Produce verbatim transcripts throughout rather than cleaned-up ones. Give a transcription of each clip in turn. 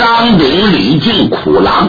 张炳、李靖、苦郎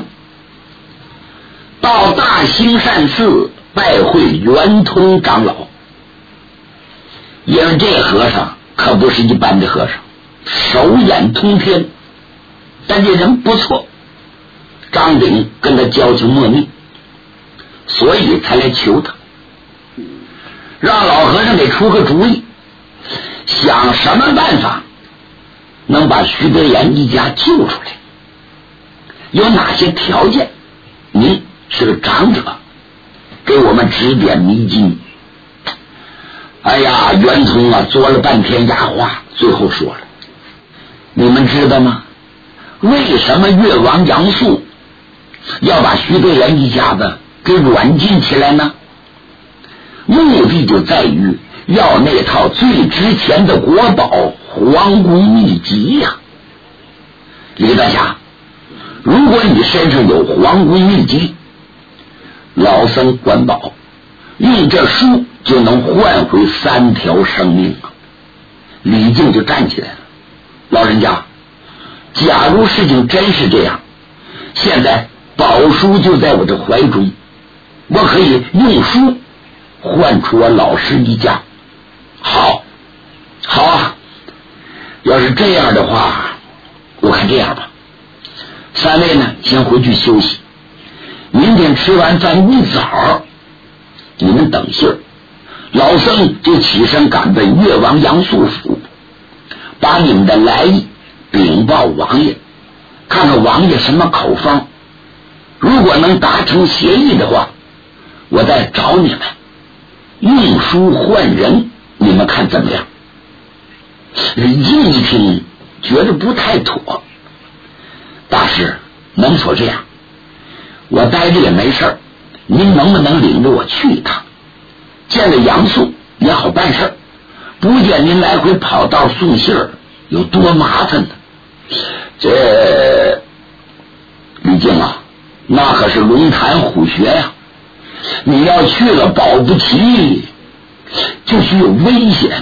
到大兴善寺拜会圆通长老。因为这和尚可不是一般的和尚，手眼通天，但这人不错，张炳跟他交情莫逆，所以才来求他，让老和尚给出个主意，想什么办法能把徐德言一家救出来，有哪些条件，您是个长者，给我们指点迷津。哎呀，袁通啊，做了半天哑话，最后说了：你们知道吗？为什么越王杨素要把徐德言一家子给软禁起来呢？目的就在于要那套最值钱的国宝皇宫秘籍呀、啊。李大侠，如果你身上有皇宫秘籍，老僧管保用这书就能换回三条生命啊！李靖就站起来了，老人家，假如事情真是这样，现在宝书就在我这怀中，我可以用书换出我老师一家。好，好啊！要是这样的话，我看这样吧，三位呢先回去休息，明天吃完饭一早你们等信儿，老僧就起身赶奔越王杨素府，把你们的来意禀报王爷，看看王爷什么口风，如果能达成协议的话，我再找你们用书换人，你们看怎么样？李靖一听觉得不太妥，大师能否这样？我待着也没事儿，您能不能领着我去一趟，见了杨素也好办事儿，不见您来回跑道送信儿有多麻烦呢？这李靖啊，那可是龙潭虎穴呀、啊，你要去了保不齐就是有危险。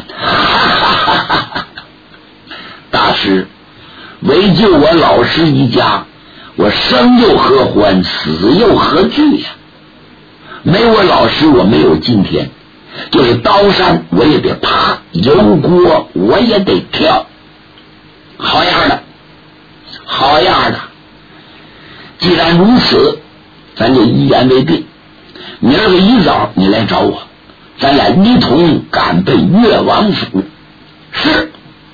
大师，为救我老师一家，我生又何欢，死又何惧呀、啊？没我老师，我没有今天。就是刀山我也得爬，油锅我也得跳。好样的，好样的！既然如此，咱就一言为定。明儿个一早你来找我，咱俩一同赶奔越王府。是。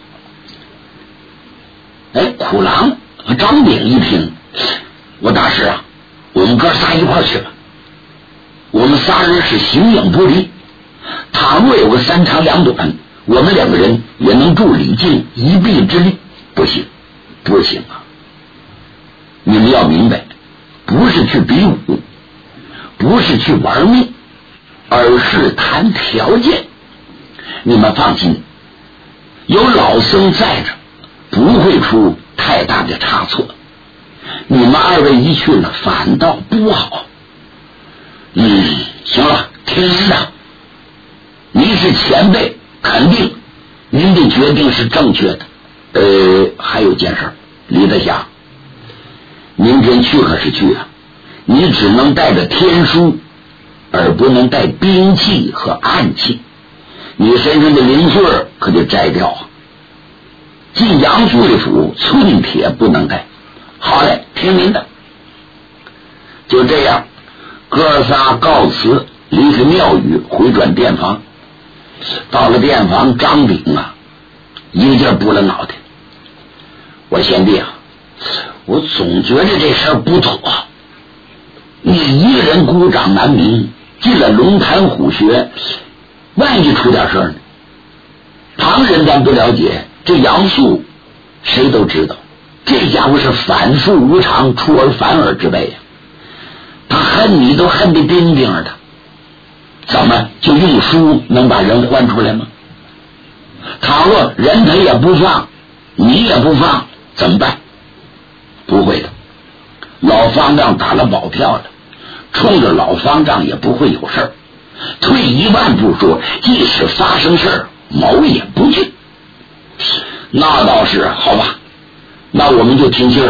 哎，苦郎和张炳一听，我大师啊，我们哥仨一块儿去吧。我们仨人是形影不离，倘若有个三长两短，我们两个人也能助李靖一臂之力。不行，不行啊！你们要明白，不是去比武，不是去玩命，而是谈条件。你们放心，有老僧在着，不会出太大的差错。你们二位一去了，反倒不好。嗯，行了，听您的。您是前辈，肯定您的决定是正确的。呃，还有件事，李德侠，明天去可是去啊，你只能带着天书，而不能带兵器和暗器。你身上的零碎可得摘掉啊。进杨素的府，寸铁不能带。好嘞，听您的。就这样，哥仨告辞，离开庙宇，回转店房。到了店房，张炳啊，一个劲儿拨了脑袋。我贤弟啊，我总觉得这事儿不妥。你一个人孤掌难鸣，进了龙潭虎穴，万一出点事儿呢？旁人咱不了解，这杨素谁都知道，这家伙是反复无常，出尔反尔之辈呀、啊。他恨你都恨得冰冰的，怎么就用书能把人换出来吗？倘若人他也不放，你也不放，怎么办？不会的，老方丈打了保票了，冲着老方丈也不会有事儿。退一万步说，即使发生事儿，某也不惧。那倒是好吧，那我们就听信了。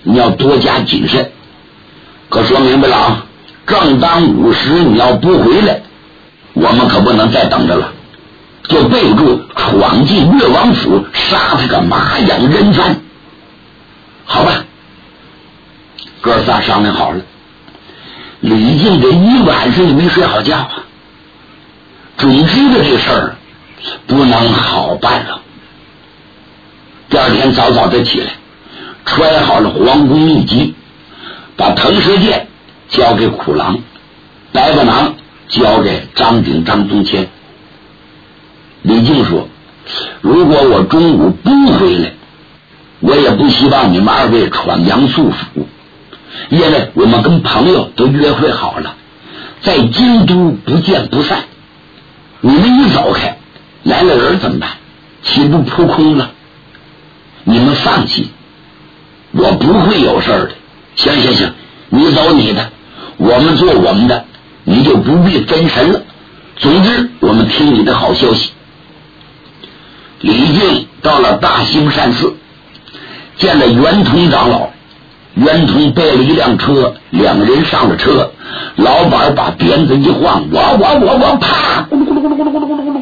你要多加谨慎。可说明白了啊，正当午时你要不回来，我们可不能再等着了，就备注闯进越王府，杀他个马仰人翻。好吧，哥仨商量好了。李靖这一晚上也没睡好觉啊，总知道这事儿不能好办了。第二天早早的起来，揣好了皇宫秘籍，把腾蛇剑交给苦郎，白巴囊交给张鼎、张宗谦。李靖说，如果我中午不回来，我也不希望你们二位闯杨素府，因为我们跟朋友都约会好了，在京都不见不散。你们一走开，来了人怎么办？岂不扑空了？你们放弃，我不会有事儿的。行行行，你走你的，我们做我们的，你就不必分神了。总之我们听你的好消息。李靖到了大兴善寺，见了圆通长老，圆通备了一辆车，两个人上了车，老板把鞭子一晃，哇哇哇哇，啪，咕噜咕噜咕噜咕噜咕噜咕噜咕噜，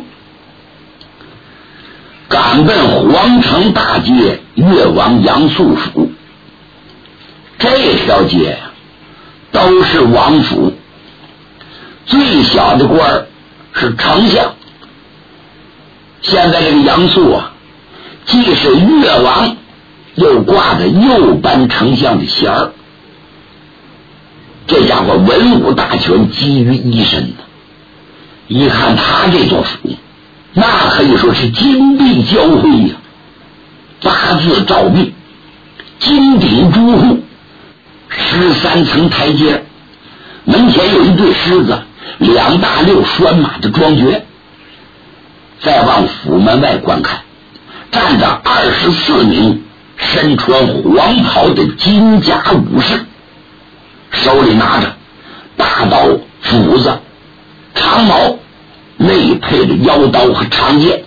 赶奔皇城大街越王杨素府。这条街都是王府，最小的官儿是丞相。现在这个杨素啊，既是越王，又挂着右班丞相的衔儿，这家伙文武大权集于一身的。一看他这座府，那可以说是金碧交辉呀、啊，八字照壁，金顶朱户，十三层台阶，门前有一对狮子，两大溜拴马的庄爵。再往府门外观看，站着二十四名身穿黄袍的金甲武士，手里拿着大刀、斧子、长矛，内配着腰刀和长剑。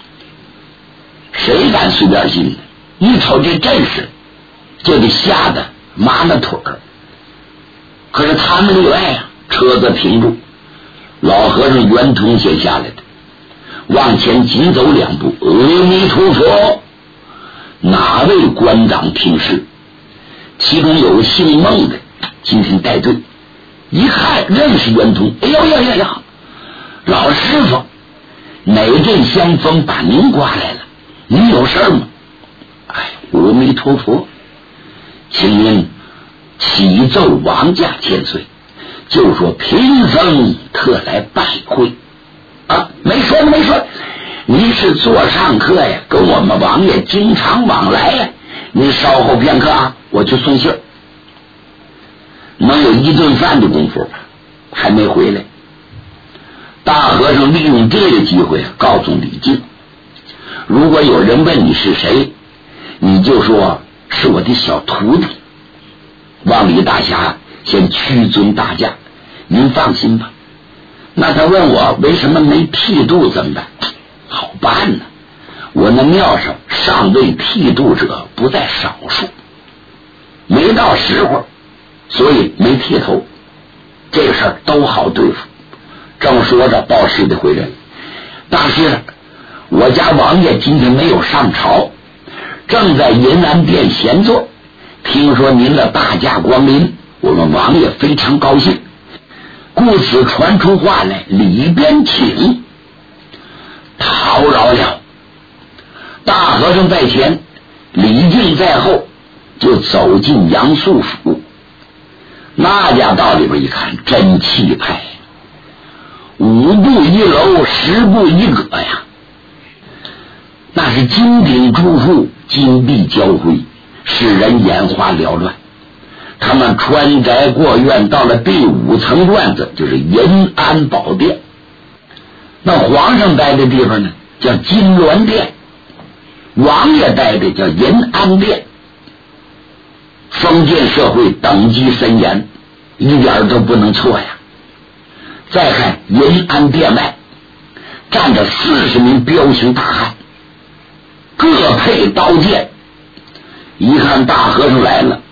谁敢随便进呢？一瞅这阵势，就得吓得麻了腿儿。可是他们例外啊，车子停住，老和尚圆通先下来的，往前紧走两步，阿弥陀佛，哪位官长听事？其中有个姓孟的，今天带队，一看认识圆通，哎呦呀呀呀，老师傅，哪阵香风把您刮来了？您有事吗？哎，阿弥陀佛，请您启奏王家千岁，就说贫僧特来拜会。啊，没说没说，你是座上客呀，跟我们王爷经常往来呀。你稍后片刻啊，我去送信儿。能有一顿饭的功夫，还没回来。大和尚利用这个机会告诉李靖，如果有人问你是谁，你就说是我的小徒弟。望李大侠先屈尊大驾，您放心吧。那他问我为什么没剃度怎么办？好办呢，我那庙上尚未剃度者不在少数，没到时候，所以没剃头。这个事儿都好对付。正说着，报事的回来了，大师，我家王爷今天没有上朝，正在银安殿闲坐，听说您的大驾光临，我们王爷非常高兴，故此传出话来，里边请。叨扰了。大和尚在前，李靖在后，就走进杨素府。那家到里边一看，真气派，五步一楼，十步一阁呀，那是金顶朱户，金碧交辉，使人眼花缭乱。他们穿宅过院，到了第五层院子，就是银安宝殿。那皇上待的地方呢，叫金銮殿；王爷待的叫银安殿。封建社会等级森严，一点都不能错呀。再看银安殿外站着四十名彪形大汉，各配刀剑。一看大和尚来了，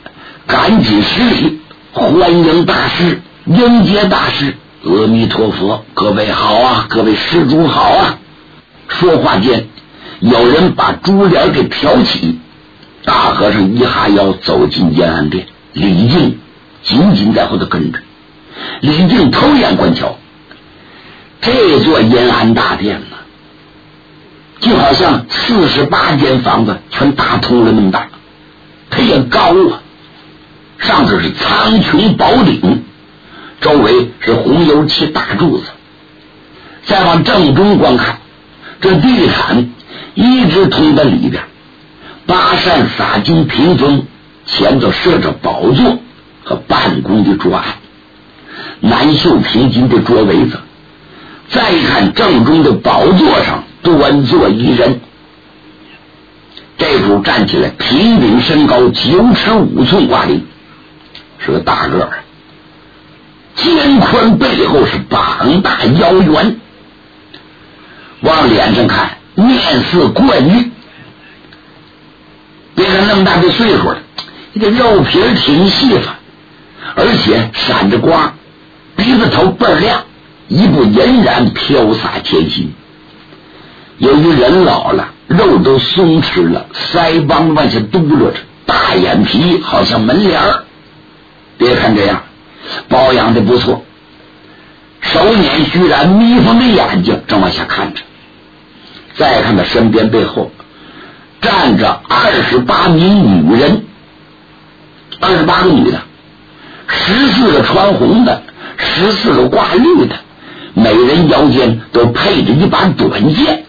赶紧施礼，欢迎大师，迎接大师。阿弥陀佛，各位好啊，各位施主好啊。说话间，有人把珠帘给挑起，大和尚一下腰走进延安殿，李靖紧紧在后头跟着。李靖偷眼观瞧，这座延安大殿呢，就好像四十八间房子全打通了那么大，它也高啊，上头是苍穹宝顶，周围是红油漆大柱子。再往正中观看，这地毯一直通到里边，八扇洒金屏风，前头设着宝座和办公的桌案，南绣平金的桌围子。再一看正中的宝座上端坐一人，这主站起来，平顶身高九尺五寸挂领，是个大个儿，肩宽背厚，是膀大腰圆，往脸上看面似冠玉。别看那么大的岁数了，这肉皮挺细发，而且闪着光，鼻子头倍儿亮，一部俨然飘洒前行。由于人老了，肉都松弛了，腮帮往下嘟噜着，大眼皮好像门帘儿。别看这样，保养的不错，手捻须髯，眯缝的眼睛正往下看着。再看他身边背后站着二十八名女人，二十八个女的，十四个穿红的，十四个挂绿的，每人腰间都配着一把短剑。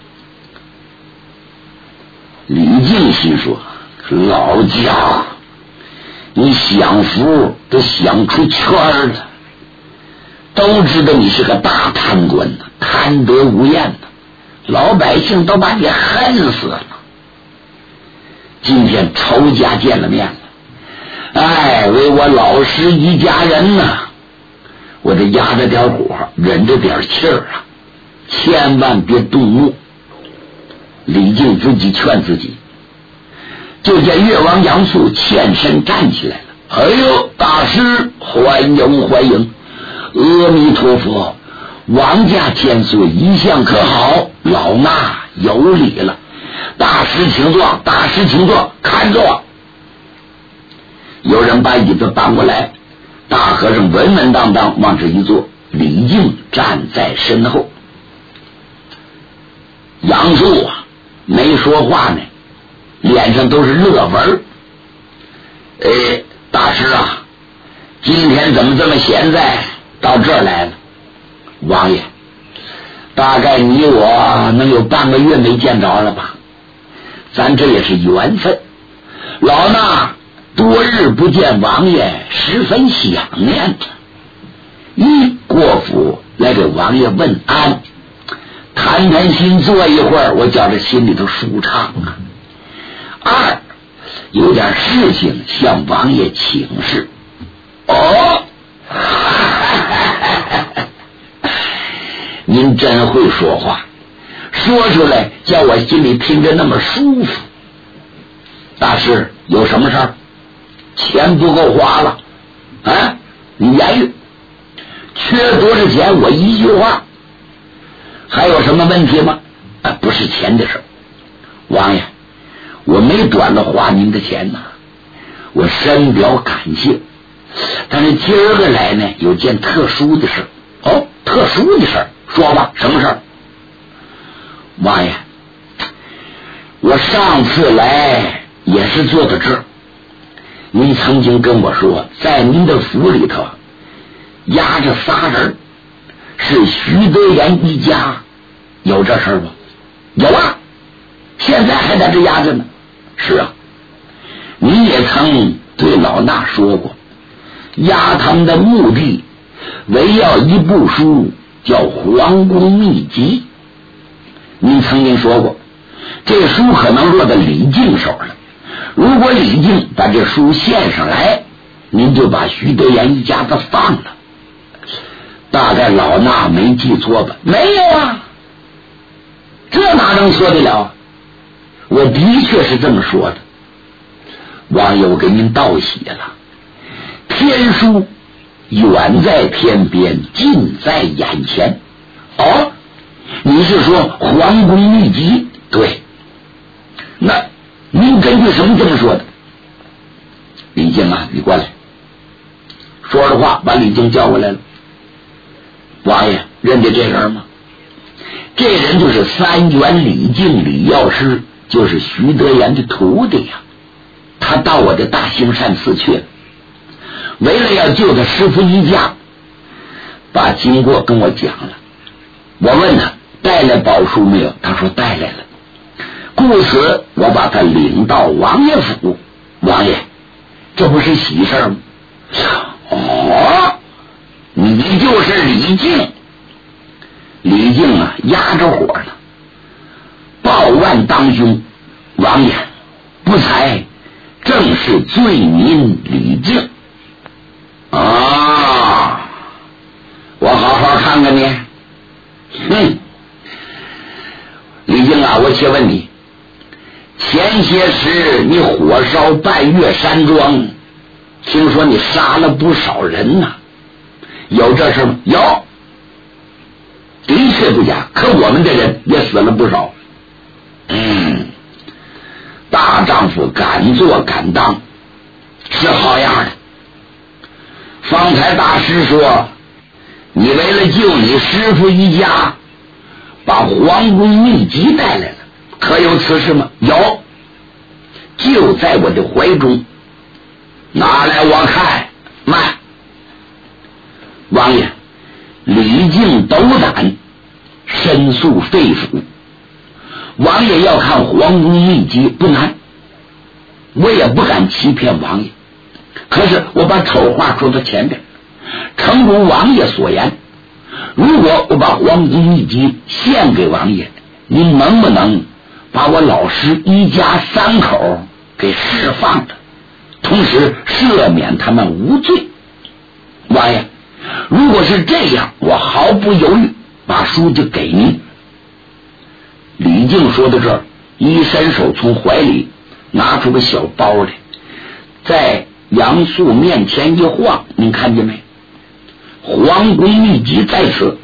李靖心说：老家伙，你享福都享出圈了，都知道你是个大贪官呢，贪得无厌呢，老百姓都把你恨死了。今天仇家见了面了，哎，为我老师一家人呢，我这压着点火，忍着点气儿啊，千万别动怒。李靖自己劝自己，就见越王杨素欠身站起来了。哎呦，大师欢迎欢迎，阿弥陀佛，王家千岁一向可好？老衲有礼了，大师请坐，大师请坐，看着。有人把椅子搬过来，大和尚稳稳当当往这一坐，李靖站在身后。杨素啊没说话呢，脸上都是乐纹。哎，大师啊，今天怎么这么闲在到这儿来了？王爷，大概你我能有半个月没见着了吧，咱这也是缘分。老衲多日不见王爷，十分想念着。一过府来给王爷问安，谈谈心，坐一会儿，我觉着心里头舒畅啊。二，有点事情向王爷请示。哦，您真会说话，说出来叫我心里听着那么舒服。大师，有什么事儿？钱不够花了啊，你言语，缺多少钱我一句话。还有什么问题吗？啊，不是钱的事。王爷，我没短了花您的钱呐，我深表感谢。但是今儿个来呢，有件特殊的事。哦，特殊的事，说吧，什么事？王爷，我上次来也是坐到这儿，您曾经跟我说，在您的府里头压着仨人，是徐德言一家，有这事吗？有啊，现在还在这压着呢。是啊，你也曾对老衲说过，压他们的目的围要一部书叫《皇宫秘籍》。您曾经说过，这书可能落到李靖手了，如果李靖把这书献上来，您就把徐德言一家子放了。大概老衲没记错吧？没有啊，这哪能说得了？我的确是这么说的。 王爷，我给您道喜了，天书远在天边，近在眼前。哦，你是说皇宫秘籍？对。那您根据什么这么说的？李靖啊，你过来。说着话，把李靖叫过来了。王爷，认得这人吗？这人就是三元李靖李药师，就是徐德言的徒弟呀。他到我的大兴善寺去了，为了要救他师父一家，把经过跟我讲了。我问他带来宝书没有，他说带来了。故此我把他领到王爷府。王爷，这不是喜事吗？哦，你就是李靖。李靖啊，压着火呢，报万当兄。王爷，不才正是罪民李靖啊！我好好看看你。嗯，李靖啊，我且问你，前些时你火烧半月山庄，听说你杀了不少人呐、啊，有这事吗？有，的确不假，可我们的人也死了不少。嗯，大丈夫敢做敢当，是好样的。方才大师说你为了救你师父一家，把皇宫秘籍带来了，可有此事吗？有，就在我的怀中，拿来我看。慢，王爷，李靖斗胆，申诉肺腑。王爷要看皇宫秘籍不难，我也不敢欺骗王爷。可是我把丑话说到前边，诚如王爷所言，如果我把皇宫秘籍献给王爷，您能不能把我老师一家三口给释放了，同时赦免他们无罪？王爷，如果是这样，我毫不犹豫把书就给您。李靖说到这儿，一伸手从怀里拿出个小包来，在杨素面前一晃，您看见没？皇宫秘籍在此，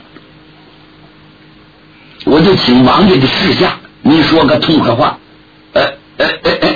我就请王爷的示下，您说个痛快话。呃呃呃呃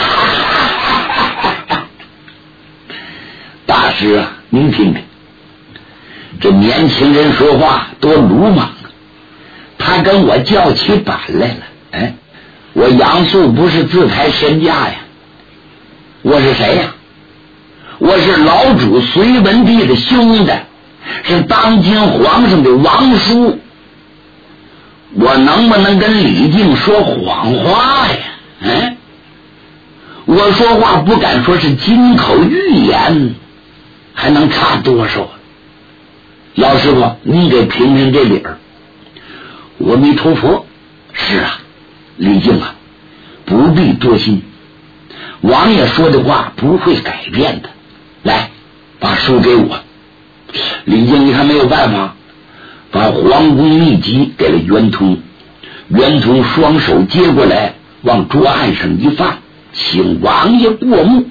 大师啊，您听听，这年轻人说话多鲁莽啊！他跟我叫起板来了。哎，我杨素不是自抬身价呀，我是谁呀？我是老主隋文帝的兄弟，是当今皇上的王叔。我能不能跟李靖说谎话呀？嗯，我说话不敢说是金口玉言，还能差多少？老师傅，你给评评这理儿。阿弥陀佛。是啊，李靖啊，不必多心，王爷说的话不会改变的。来，把书给我。李靖一看没有办法，把皇宫秘籍给了袁通。袁通双手接过来，往桌案上一放，请王爷过目。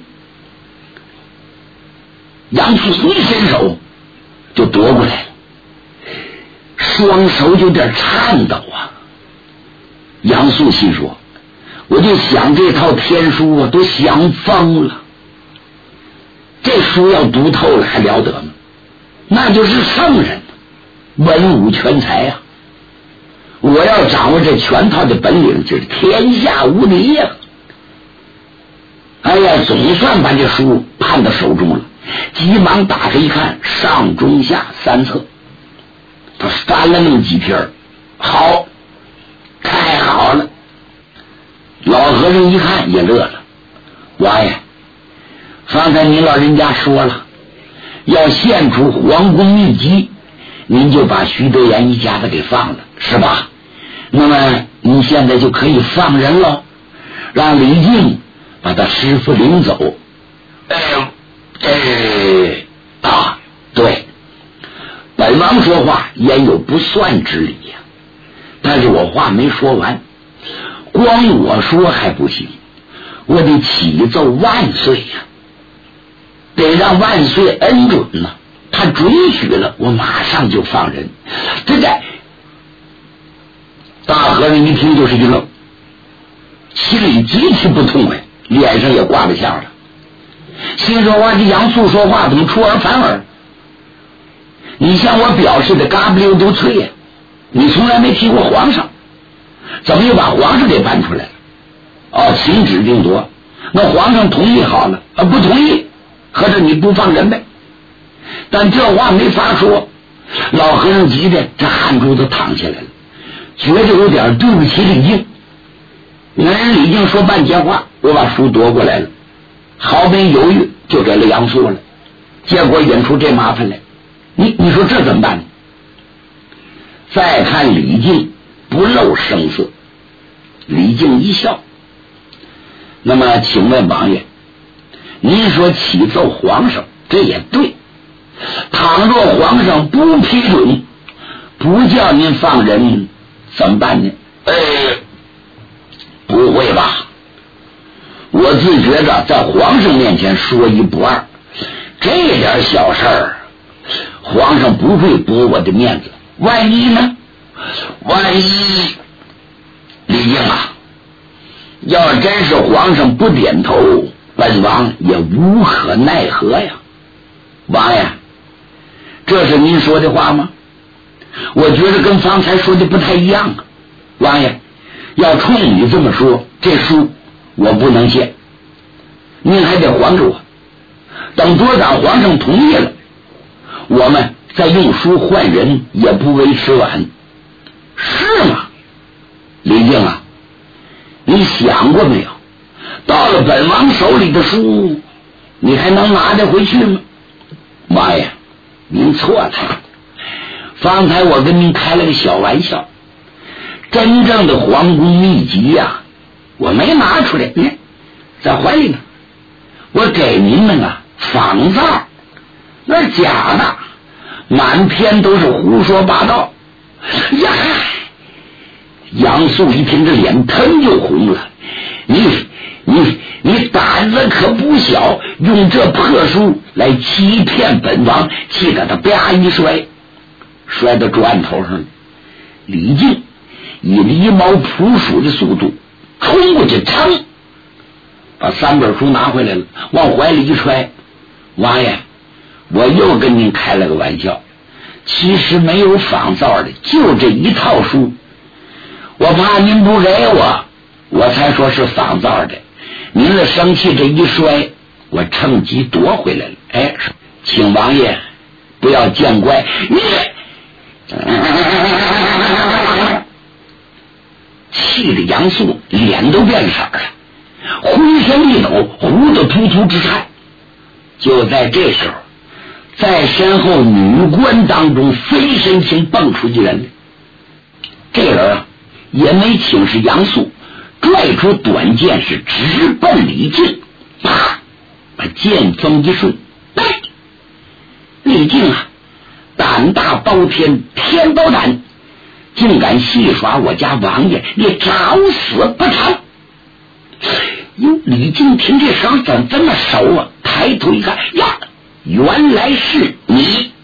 杨素一伸手就夺过来了，双手有点颤抖啊。杨素心说，我就想这套天书啊，都想疯了。这书要读透了还了得吗？那就是圣人，文武全才呀、啊！我要掌握这全套的本领，就是天下无敌呀、啊！哎呀，总算把这书判到手中了，急忙打开一看，上中下三册，他翻了那么几篇，好，太好了！老和尚一看也乐了，王爷，方才您老人家说了，要献出皇宫秘籍，您就把徐德言一家子给放了，是吧？那么您现在就可以放人了，让李靖把他师父领走。哎哎啊，对，本王说话也有不算之理呀、啊，但是我话没说完，光我说还不行， 我得启奏万岁呀、啊，得让万岁恩准呐、啊。他准许了，我马上就放人。这个大和尚一听就是一愣，心里极其不痛快，脸上也挂了相了，心说哇，这杨素说话怎么出尔反尔？你向我表示的嘎不溜丢脆呀，你从来没提过皇上，怎么又把皇上给搬出来了？哦，请旨定夺，那皇上同意好了，啊，不同意，合着你不放人呗？但这话没法说，老和尚急的这汗珠子淌下来了，觉得有点对不起李靖。原来李靖说半截话，我把书夺过来了，毫没犹豫就给了杨素了，结果引出这麻烦来。你你说这怎么办呢？再看李靖不露声色，李靖一笑，那么请问王爷，您说启奏皇上，这也对，倘若皇上不批准，不叫您放人，怎么办呢？呃，不会吧，我自觉着在皇上面前说一不二，这点小事儿皇上不会驳我的面子，万一呢？万一李靖啊，要真是皇上不点头，本王也无可奈何呀。王爷，这是您说的话吗？我觉得跟方才说的不太一样啊。王爷，要冲你这么说，这书我不能写，您还得还给我，等多长皇上同意了，我们再用书换人也不为迟晚，是吗？李靖啊，你想过没有，到了本王手里的书你还能拿得回去吗？妈呀，您错了，方才我跟您开了个小玩笑，真正的皇宫秘籍呀、啊，我没拿出来，你在怀里呢，我给您们啊仿造，那是假的，满篇都是胡说八道呀！杨素一听，这脸腾就红了，你你你胆子可不小，用这破书来欺骗本王，气得他啪一摔，摔到桌案头上了。李靖以狸猫扑鼠的速度冲过去，噌，把三本书拿回来了，往怀里一揣。王爷，我又跟您开了个玩笑，其实没有仿造的，就这一套书，我怕您不给我，我才说是仿造的。您的生气这一摔，我趁机夺回来了。哎，请王爷不要见怪。你气得杨素脸都变色了，浑身一抖，胡子突突直颤。就在这时候，在身后女官当中飞身形蹦出一人来，这人啊也没请示杨素，拽出短剑是直奔李靖，啪，把剑锋一顺，哎，李靖啊，胆大包天，天包胆，竟敢戏耍我家王爷，你找死不成？哟，李靖听这声怎么这么熟啊？抬头一看，呀，原来是你！